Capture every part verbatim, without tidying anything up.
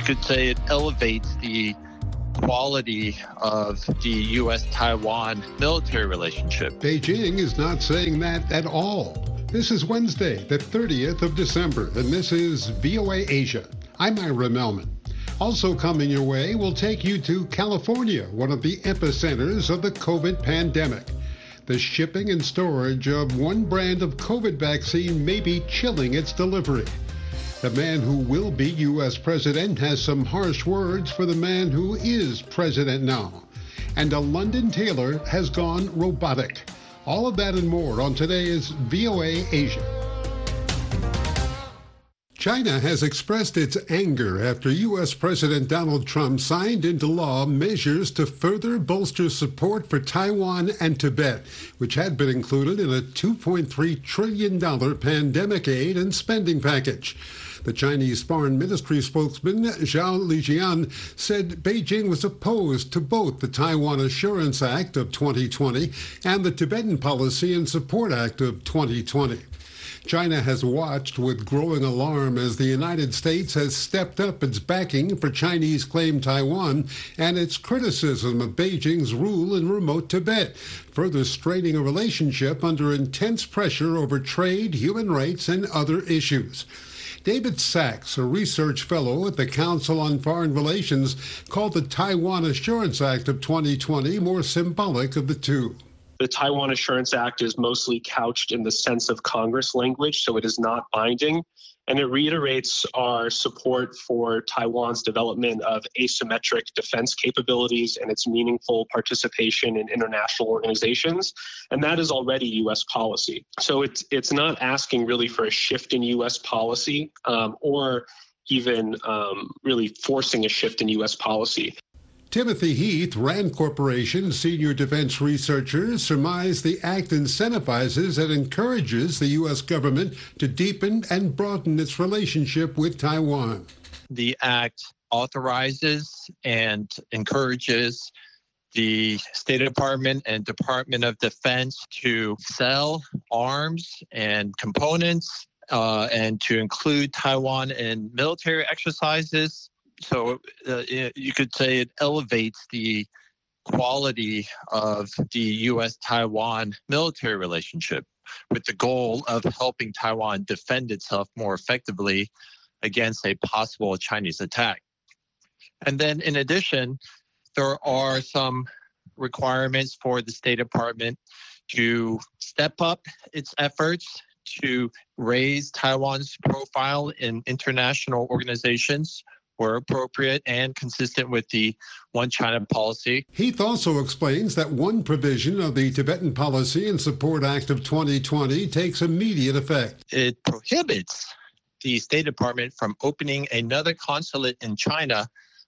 could say it elevates the quality of the U S Taiwan military relationship. Beijing is not saying that at all. This is Wednesday, the thirtieth of December, and this is V O A Asia. I'm Ira Melman. Also coming your way, we'll take you to California, one of the epicenters of the COVID pandemic. The shipping and storage of one brand of COVID vaccine may be chilling its delivery. The man who will be U S president has some harsh words for the man who is president now. And a London tailor has gone robotic. All of that and more on today's V O A Asia. China has expressed its anger after U S President Donald Trump signed into law measures to further bolster support for Taiwan and Tibet, which had been included in a two point three trillion dollars pandemic aid and spending package. The Chinese Foreign Ministry spokesman, Zhao Lijian, said Beijing was opposed to both the Taiwan Assurance Act of twenty twenty and the Tibetan Policy and Support Act of twenty twenty. China has watched with growing alarm as the United States has stepped up its backing for Chinese-claimed Taiwan and its criticism of Beijing's rule in remote Tibet, further straining a relationship under intense pressure over trade, human rights, and other issues. David Sachs, a research fellow at the Council on Foreign Relations, called the Taiwan Assurance Act of twenty twenty more symbolic of the two. The Taiwan Assurance Act is mostly couched in the sense of Congress language, so it is not binding, and it reiterates our support for Taiwan's development of asymmetric defense capabilities and its meaningful participation in international organizations, and that is already U S policy. So it's it's not asking really for a shift in U S policy um, or even um, really forcing a shift in U S policy. Timothy Heath, Rand Corporation senior defense researcher, surmised the act incentivizes and encourages the U S government to deepen and broaden its relationship with Taiwan. The act authorizes and encourages the State Department and Department of Defense to sell arms and components uh, and to include Taiwan in military exercises. So uh, you could say it elevates the quality of the U S Taiwan military relationship with the goal of helping Taiwan defend itself more effectively against a possible Chinese attack. And then in addition, there are some requirements for the State Department to step up its efforts to raise Taiwan's profile in international organizations were appropriate and consistent with the One China policy. Heath also explains that one provision of the Tibetan Policy and Support Act of twenty twenty takes immediate effect. It prohibits the State Department from opening another consulate in China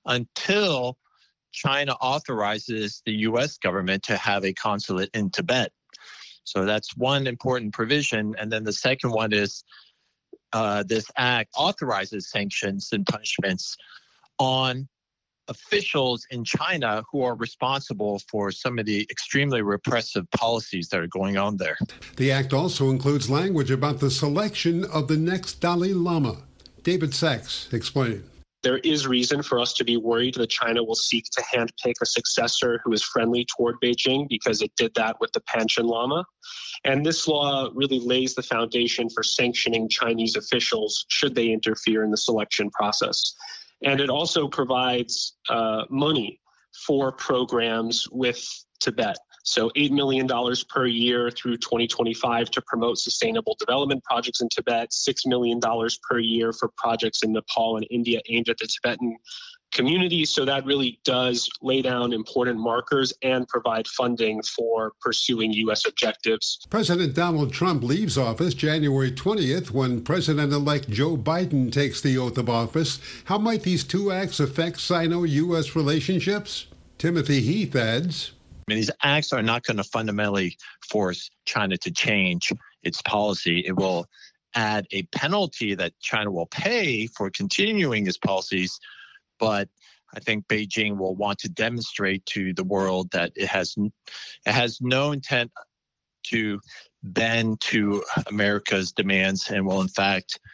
until China authorizes the U S government to have a consulate in Tibet. So that's one important provision. And then the second one is Uh, this act authorizes sanctions and punishments on officials in China who are responsible for some of the extremely repressive policies that are going on there. The act also includes language about the selection of the next Dalai Lama. David Sachs explained. There is reason for us to be worried that China will seek to handpick a successor who is friendly toward Beijing, because it did that with the Panchen Lama. And this law really lays the foundation for sanctioning Chinese officials should they interfere in the selection process. And it also provides uh, money for programs with Tibet. So eight million dollars per year through twenty twenty-five to promote sustainable development projects in Tibet, six million dollars per year for projects in Nepal and India aimed at the Tibetan community. So that really does lay down important markers and provide funding for pursuing U S objectives. President Donald Trump leaves office January twentieth when President-elect Joe Biden takes the oath of office. How might these two acts affect Sino-U S relationships? Timothy Heath adds, I mean, these acts are not going to fundamentally force China to change its policy. It will add a penalty that China will pay for continuing its policies, but I think Beijing will want to demonstrate to the world that it has it has no intent to bend to America's demands and will, in fact,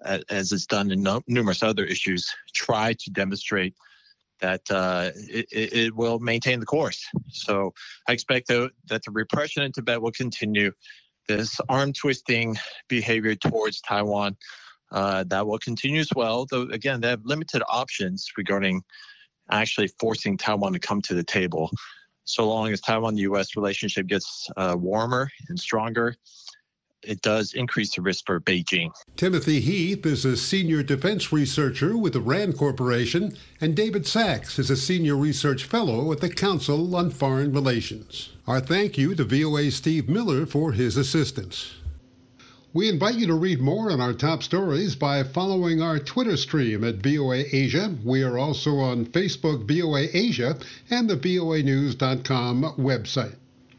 as it's done in no, numerous other issues, try to demonstrate that uh, it, it will maintain the course. So I expect that the repression in Tibet will continue. This arm-twisting behavior towards Taiwan, uh, that will continue as well. Though, again, they have limited options regarding actually forcing Taiwan to come to the table. So long as Taiwan-U S relationship gets uh, warmer and stronger, it does increase the risk for Beijing. Timothy Heath is a senior defense researcher with the RAND Corporation, and David Sachs is a senior research fellow at the Council on Foreign Relations. Our thank you to V O A's Steve Miller for his assistance. We invite you to read more on our top stories by following our Twitter stream at V O A Asia. We are also on Facebook, V O A Asia, and the V O A news dot com website.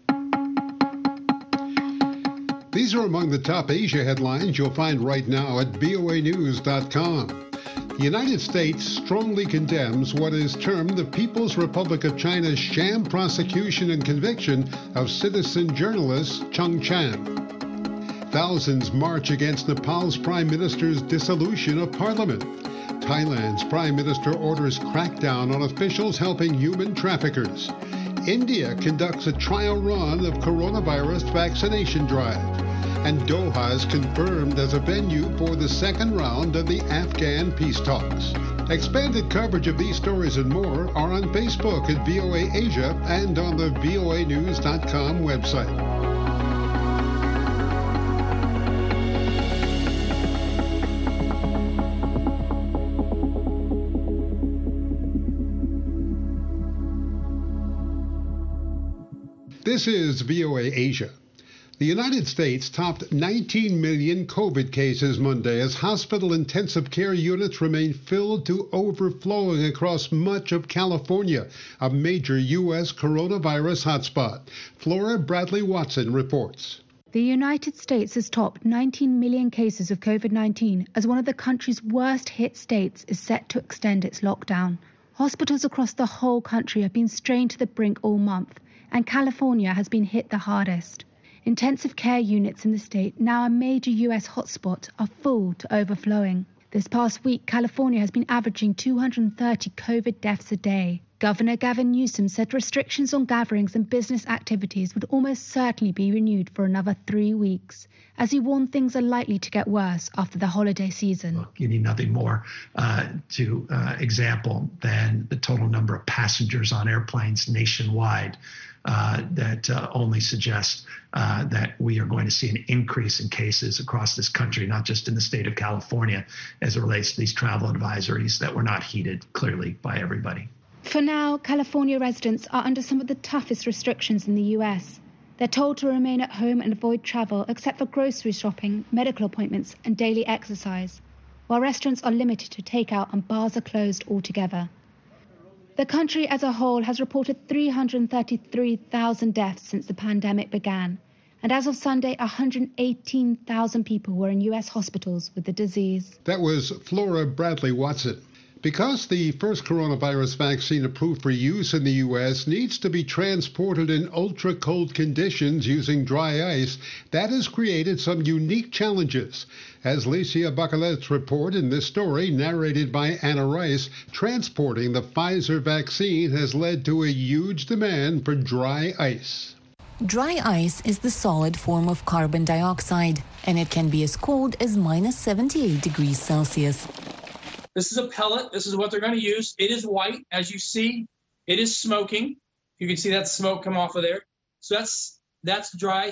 These are among the top Asia headlines you'll find right now at V O A news dot com. The United States strongly condemns what is termed the People's Republic of China's sham prosecution and conviction of citizen journalist Cheng Chan. Thousands march against Nepal's Prime Minister's dissolution of Parliament. Thailand's Prime Minister orders crackdown on officials helping human traffickers. India conducts a trial run of coronavirus vaccination drive. And Doha is confirmed as a venue for the second round of the Afghan peace talks. Expanded coverage of these stories and more are on Facebook at V O A Asia and on the V O A news dot com website. This is V O A Asia. The United States topped nineteen million COVID cases Monday as hospital intensive care units remain filled to overflowing across much of California, a major U S coronavirus hotspot. Flora Bradley Watson reports. The United States has topped nineteen million cases of COVID nineteen as one of the country's worst hit states is set to extend its lockdown. Hospitals across the whole country have been strained to the brink all month, and California has been hit the hardest. Intensive care units in the state, now a major U S hotspot, are full to overflowing. This past week, California has been averaging two hundred thirty COVID deaths a day. Governor Gavin Newsom said restrictions on gatherings and business activities would almost certainly be renewed for another three weeks, as he warned things are likely to get worse after the holiday season. Look, you need nothing more uh, to uh, example than the total number of passengers on airplanes nationwide. Uh, that uh, only suggests uh, that we are going to see an increase in cases across this country, not just in the state of California, as it relates to these travel advisories that were not heeded clearly by everybody. For now, California residents are under some of the toughest restrictions in the U S. They're told to remain at home and avoid travel except for grocery shopping, medical appointments, and daily exercise, while restaurants are limited to takeout and bars are closed altogether. The country as a whole has reported three hundred thirty-three thousand deaths since the pandemic began, and as of Sunday, one hundred eighteen thousand people were in U S hospitals with the disease. That was Flora Bradley Watson. Because the first coronavirus vaccine approved for use in the U S needs to be transported in ultra-cold conditions using dry ice, that has created some unique challenges. As Licia Bacalet's report in this story, narrated by Anna Rice, transporting the Pfizer vaccine has led to a huge demand for dry ice. Dry ice is the solid form of carbon dioxide, and it can be as cold as minus seventy-eight degrees Celsius. This is a pellet. This is what they're going to use. It is white, as you see. It is smoking. You can see that smoke come off of there. So that's that's dry.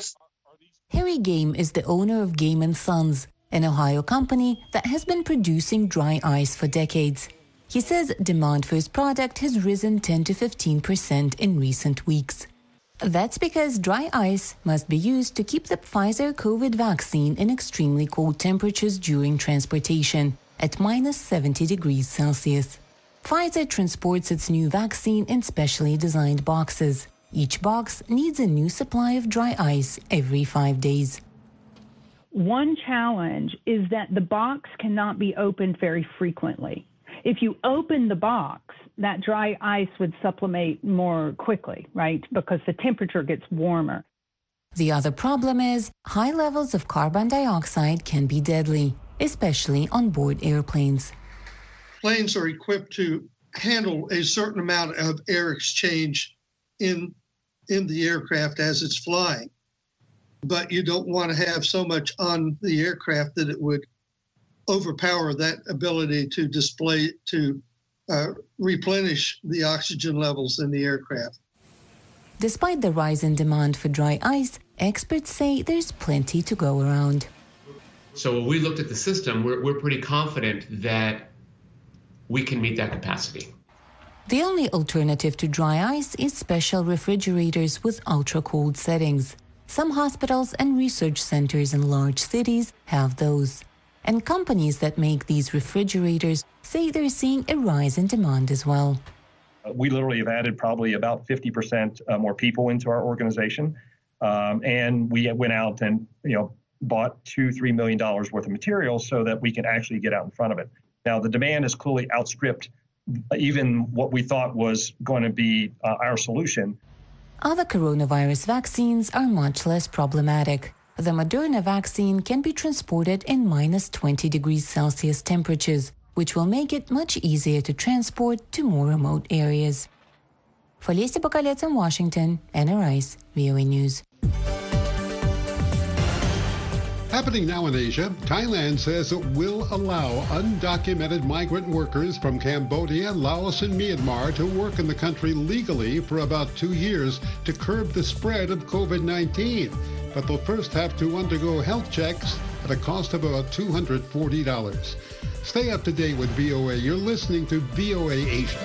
Harry Game is the owner of Game and Sons, an Ohio company that has been producing dry ice for decades. He says demand for his product has risen ten to fifteen percent in recent weeks. That's because dry ice must be used to keep the Pfizer COVID vaccine in extremely cold temperatures during transportation, at minus seventy degrees Celsius. Pfizer transports its new vaccine in specially designed boxes. Each box needs a new supply of dry ice every five days. One challenge is that the box cannot be opened very frequently. If you open the box, that dry ice would sublimate more quickly, right? Because the temperature gets warmer. The other problem is high levels of carbon dioxide can be deadly. especially on board airplanes. Planes are equipped to handle a certain amount of air exchange in, in the aircraft as it's flying. But you don't want to have so much on the aircraft that it would overpower that ability to display, to uh, replenish the oxygen levels in the aircraft. Despite the rise in demand for dry ice, experts say there's plenty to go around. So when we looked at the system, we're, we're pretty confident that we can meet that capacity. The only alternative to dry ice is special refrigerators with ultra-cold settings. Some hospitals and research centers in large cities have those. And companies that make these refrigerators say they're seeing a rise in demand as well. We literally have added probably about fifty percent more people into our organization. Um, and we went out and, you know, bought two, three million dollars worth of materials so that we can actually get out in front of it. Now, the demand has clearly outstripped even what we thought was going to be uh, our solution. Other coronavirus vaccines are much less problematic. The Moderna vaccine can be transported in minus twenty degrees Celsius temperatures, which will make it much easier to transport to more remote areas. For Lisa Bakalets in Washington, Anna Rice, V O A News. Happening now in Asia, Thailand says it will allow undocumented migrant workers from Cambodia, Laos, and Myanmar to work in the country legally for about two years to curb the spread of COVID nineteen. But they'll first have to undergo health checks at a cost of about two hundred forty dollars. Stay up to date with V O A. You're listening to V O A Asia.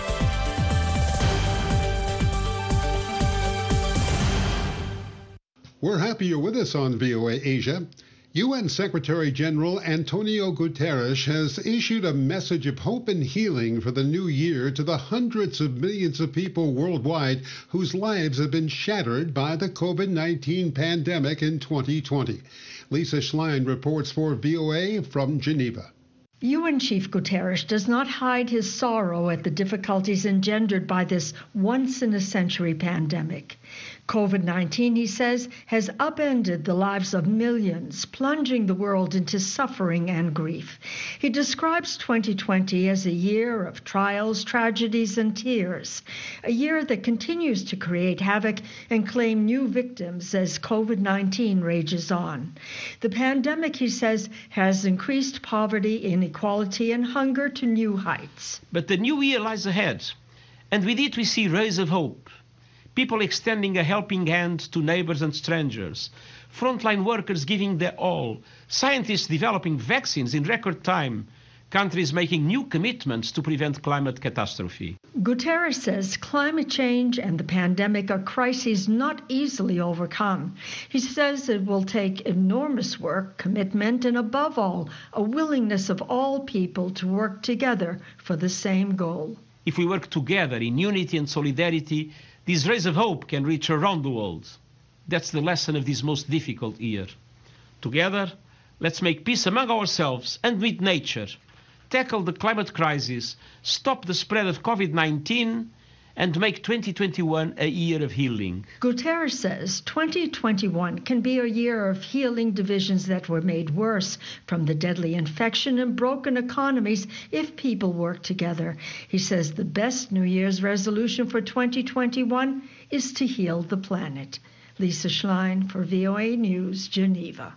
We're happy you're with us on V O A Asia. U N Secretary General Antonio Guterres has issued a message of hope and healing for the new year to the hundreds of millions of people worldwide whose lives have been shattered by the COVID nineteen pandemic in twenty twenty. Lisa Schlein reports for V O A from Geneva. U N Chief Guterres does not hide his sorrow at the difficulties engendered by this once-in-a-century pandemic. COVID nineteen, he says, has upended the lives of millions, plunging the world into suffering and grief. He describes twenty twenty as a year of trials, tragedies, and tears, a year that continues to create havoc and claim new victims as COVID nineteen rages on. The pandemic, he says, has increased poverty, inequality, and hunger to new heights. But the new year lies ahead, and with it we see rays of hope. People extending a helping hand to neighbors and strangers, frontline workers giving their all, scientists developing vaccines in record time, countries making new commitments to prevent climate catastrophe. Guterres says climate change and the pandemic are crises not easily overcome. He says it will take enormous work, commitment, and above all, a willingness of all people to work together for the same goal. If we work together in unity and solidarity, these rays of hope can reach around the world. That's the lesson of this most difficult year. Together, let's make peace among ourselves and with nature, tackle the climate crisis, stop the spread of COVID nineteen, and make twenty twenty-one a year of healing. Guterres says twenty twenty-one can be a year of healing divisions that were made worse from the deadly infection and broken economies if people work together. He says the best New Year's resolution for twenty twenty-one is to heal the planet. Lisa Schlein for V O A News, Geneva.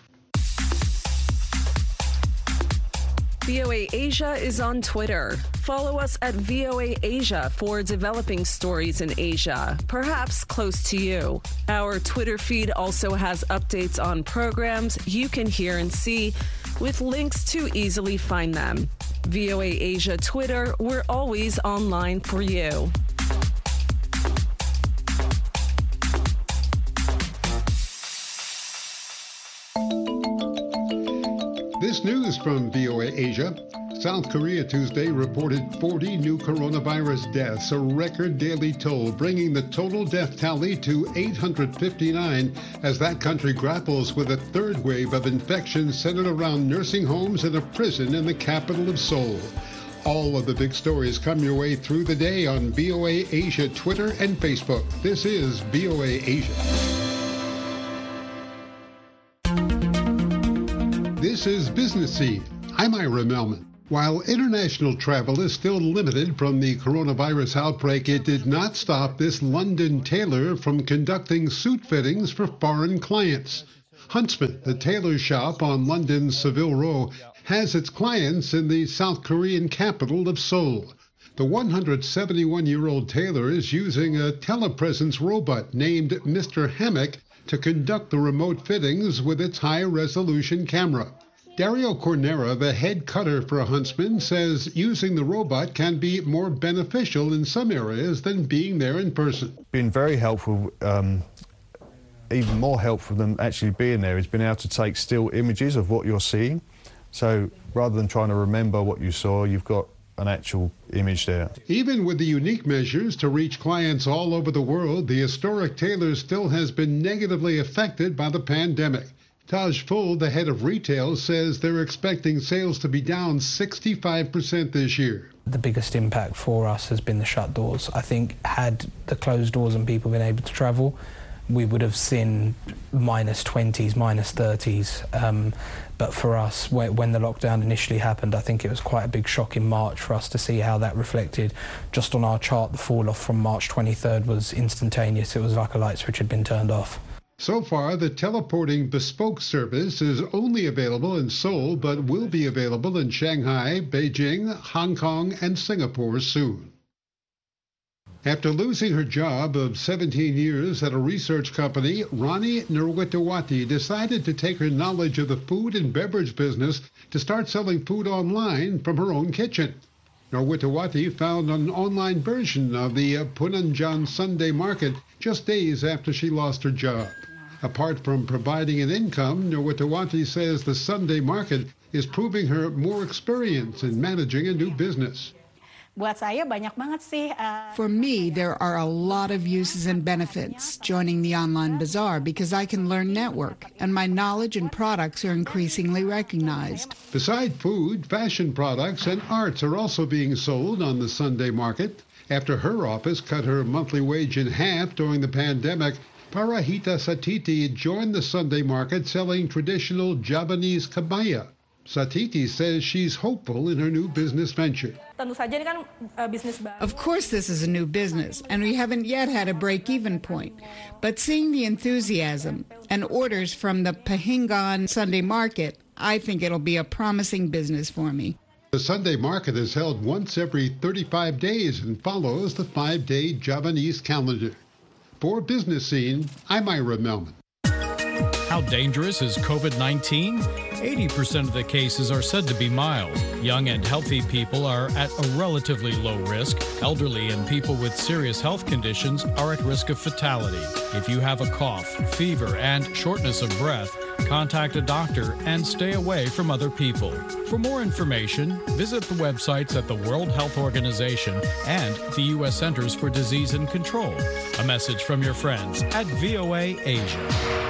V O A Asia is on Twitter. Follow us at V O A Asia for developing stories in Asia, perhaps close to you. Our Twitter feed also has updates on programs you can hear and see, with links to easily find them. V O A Asia Twitter, we're always online for you. This news from V O A Asia. South Korea Tuesday reported forty new coronavirus deaths, a record daily toll, bringing the total death tally to eight hundred fifty-nine as that country grapples with a third wave of infections centered around nursing homes and a prison in the capital of Seoul. All of the big stories come your way through the day on V O A Asia Twitter and Facebook. This is V O A Asia. This This is Business Scene. I'm Ira Melman. While international travel is still limited from the coronavirus outbreak, it did not stop this London tailor from conducting suit fittings for foreign clients. Huntsman, the tailor shop on London's Savile Row, has its clients in the South Korean capital of Seoul. The one hundred seventy-one-year-old tailor is using a telepresence robot named Mister Hammock to conduct the remote fittings with its high-resolution camera. Dario Cornera, the head cutter for Huntsman, says using the robot can be more beneficial in some areas than being there in person. Been very helpful, um, even more helpful than actually being there, is being able to take still images of what you're seeing. So rather than trying to remember what you saw, you've got an actual image there. Even with the unique measures to reach clients all over the world, the historic tailor still has been negatively affected by the pandemic. Taj Full, the head of retail, says they're expecting sales to be down sixty-five percent this year. The biggest impact for us has been the shut doors. I think had the closed doors and people been able to travel, we would have seen minus twenties, minus thirties. Um, but for us, when the lockdown initially happened, I think it was quite a big shock in March for us to see how that reflected. Just on our chart, the fall off from March twenty-third was instantaneous. It was like a light switch had been turned off. So far, the teleporting bespoke service is only available in Seoul, but will be available in Shanghai, Beijing, Hong Kong, and Singapore soon. After losing her job of seventeen years at a research company, Rani Nurwitawati decided to take her knowledge of the food and beverage business to start selling food online from her own kitchen. Nurwitawati found an online version of the Punanjan Sunday Market just days after she lost her job. Apart from providing an income, Nurwitawati says the Sunday Market is proving her more experience in managing a new business. For me, there are a lot of uses and benefits joining the online bazaar because I can learn network, and my knowledge and products are increasingly recognized. Beside food, fashion products and arts are also being sold on the Sunday Market. After her office cut her monthly wage in half during the pandemic, Parahita Satiti joined the Sunday Market selling traditional Javanese kabaya. Satiti says she's hopeful in her new business venture. Of course, this is a new business, and we haven't yet had a break-even point. But seeing the enthusiasm and orders from the Pahingan Sunday Market, I think it'll be a promising business for me. The Sunday Market is held once every thirty-five days and follows the five-day Javanese calendar. For Business Scene, I'm Ira Melman. How dangerous is COVID nineteen? eighty percent of the cases are said to be mild. Young and healthy people are at a relatively low risk. Elderly and people with serious health conditions are at risk of fatality. If you have a cough, fever, and shortness of breath, contact a doctor and stay away from other people. For more information, visit the websites at the World Health Organization and the U S Centers for Disease and Control. A message from your friends at V O A Asia.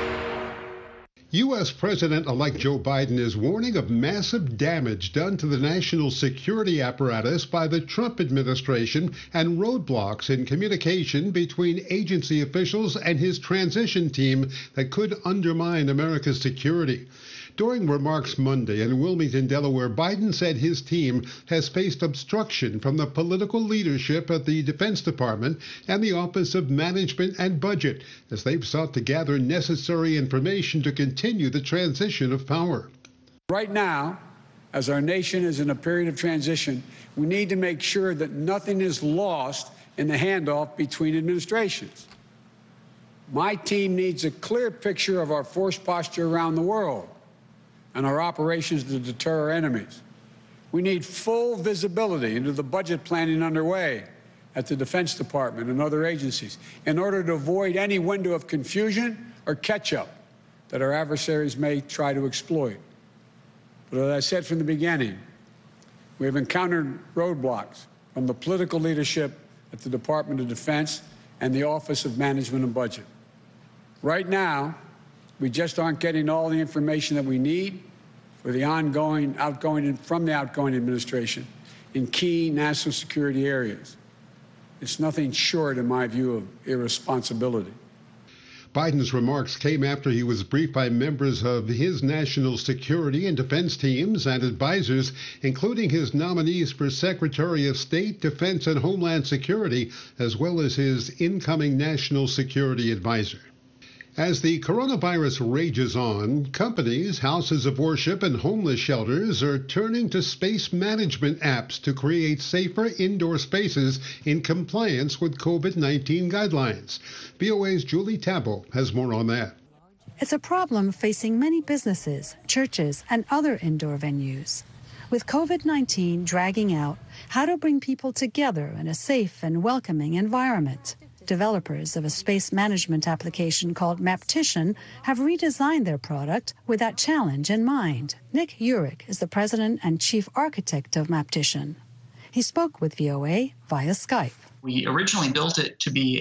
U S President-elect Joe Biden is warning of massive damage done to the national security apparatus by the Trump administration and roadblocks in communication between agency officials and his transition team that could undermine America's security. During remarks Monday in Wilmington, Delaware, Biden said his team has faced obstruction from the political leadership at the Defense Department and the Office of Management and Budget as they've sought to gather necessary information to continue the transition of power. Right now, as our nation is in a period of transition, we need to make sure that nothing is lost in the handoff between administrations. My team needs a clear picture of our force posture around the world and our operations to deter our enemies. We need full visibility into the budget planning underway at the Defense Department and other agencies in order to avoid any window of confusion or catch-up that our adversaries may try to exploit. But as I said from the beginning, we have encountered roadblocks from the political leadership at the Department of Defense and the Office of Management and Budget. Right now, we just aren't getting all the information that we need for the ongoing, outgoing, from the outgoing administration in key national security areas. It's nothing short, in my view, of irresponsibility. Biden's remarks came after he was briefed by members of his national security and defense teams and advisors, including his nominees for Secretary of State, Defense and Homeland Security, as well as his incoming national security advisor. As the coronavirus rages on, companies, houses of worship, and homeless shelters are turning to space management apps to create safer indoor spaces in compliance with COVID nineteen guidelines. V O A's Julie Tabo has more on that. It's a problem facing many businesses, churches, and other indoor venues. With COVID nineteen dragging out, how to bring people together in a safe and welcoming environment. Developers of a space management application called Maptition have redesigned their product with that challenge in mind. Nick Urich is the president and chief architect of Maptition. He spoke with V O A via Skype. We originally built it to be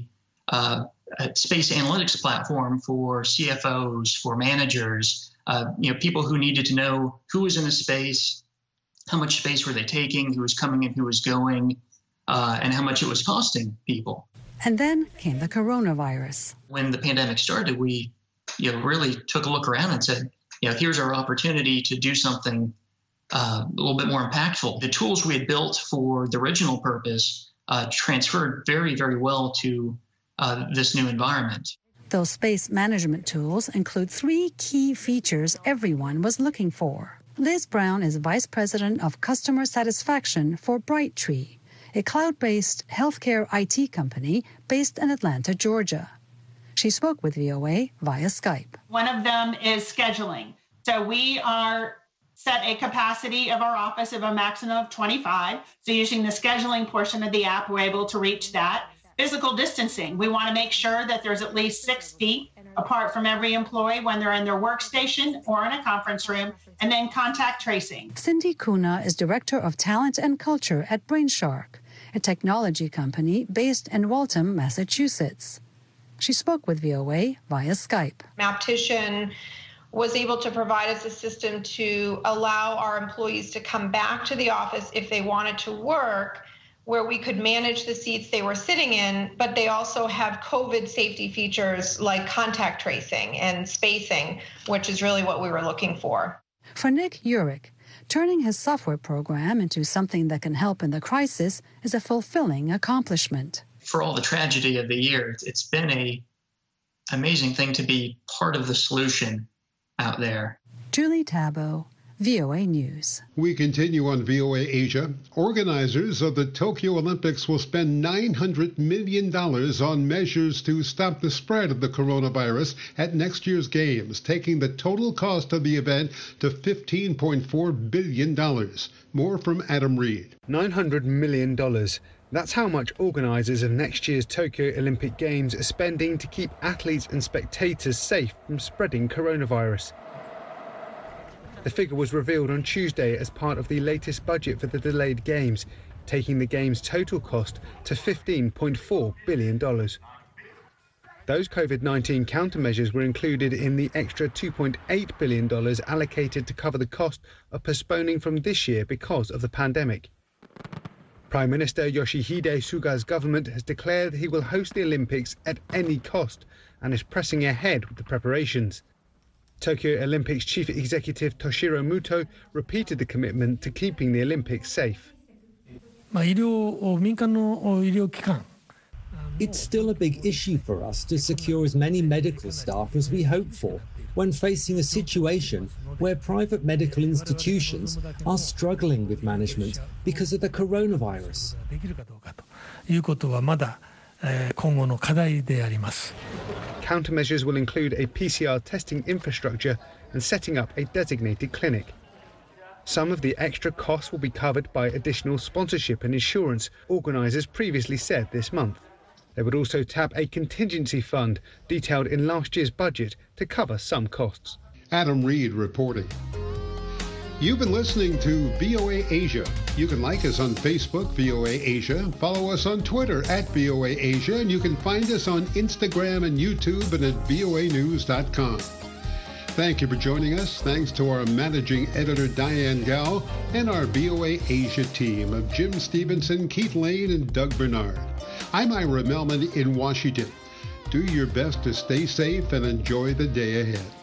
a, uh, a space analytics platform for C F Os, for managers, uh, you know, people who needed to know who was in a space, how much space were they taking, who was coming and who was going, uh, and how much it was costing people. And then came the coronavirus. When the pandemic started, we you know, really took a look around and said, you know, here's our opportunity to do something uh, a little bit more impactful. The tools we had built for the original purpose uh, transferred very, very well to uh, this new environment. Those space management tools include three key features everyone was looking for. Liz Brown is Vice President of Customer Satisfaction for Brightree, a cloud-based healthcare I T company based in Atlanta, Georgia. She spoke with V O A via Skype. One of them is scheduling. So we are set a capacity of our office of a maximum of twenty-five. So using the scheduling portion of the app, we're able to reach that. Physical distancing. We want to make sure that there's at least six feet apart from every employee when they're in their workstation or in a conference room, and then contact tracing. Cindy Kuna is Director of Talent and Culture at Brainshark, a technology company based in Waltham, Massachusetts. She spoke with V O A via Skype. Maptition was able to provide us a system to allow our employees to come back to the office if they wanted to work, where we could manage the seats they were sitting in, but they also have COVID safety features like contact tracing and spacing, which is really what we were looking for. For Nick Urich, turning his software program into something that can help in the crisis is a fulfilling accomplishment. For all the tragedy of the year, it's been an amazing thing to be part of the solution out there. Julie Tabo, V O A News. We continue on V O A Asia. Organizers of the Tokyo Olympics will spend nine hundred million dollars on measures to stop the spread of the coronavirus at next year's Games, taking the total cost of the event to fifteen point four billion dollars. More from Adam Reed. nine hundred million dollars. That's how much organisers of next year's Tokyo Olympic Games are spending to keep athletes and spectators safe from spreading coronavirus. The figure was revealed on Tuesday as part of the latest budget for the delayed Games, taking the Games' total cost to fifteen point four billion dollars. Those COVID nineteen countermeasures were included in the extra two point eight billion dollars allocated to cover the cost of postponing from this year because of the pandemic. Prime Minister Yoshihide Suga's government has declared he will host the Olympics at any cost and is pressing ahead with the preparations. Tokyo Olympics chief executive Toshiro Muto repeated the commitment to keeping the Olympics safe. It's still a big issue for us to secure as many medical staff as we hope for when facing a situation where private medical institutions are struggling with management because of the coronavirus. Countermeasures will include a P C R testing infrastructure and setting up a designated clinic. Some of the extra costs will be covered by additional sponsorship and insurance, organisers previously said this month. They would also tap a contingency fund detailed in last year's budget to cover some costs. Adam Reed reporting. You've been listening to V O A Asia. You can like us on Facebook, V O A Asia, follow us on Twitter at V O A Asia, and you can find us on Instagram and YouTube and at V O A news dot com. Thank you for joining us. Thanks to our managing editor, Diane Gao, and our V O A Asia team of Jim Stevenson, Keith Lane, and Doug Bernard. I'm Ira Melman in Washington. Do your best to stay safe and enjoy the day ahead.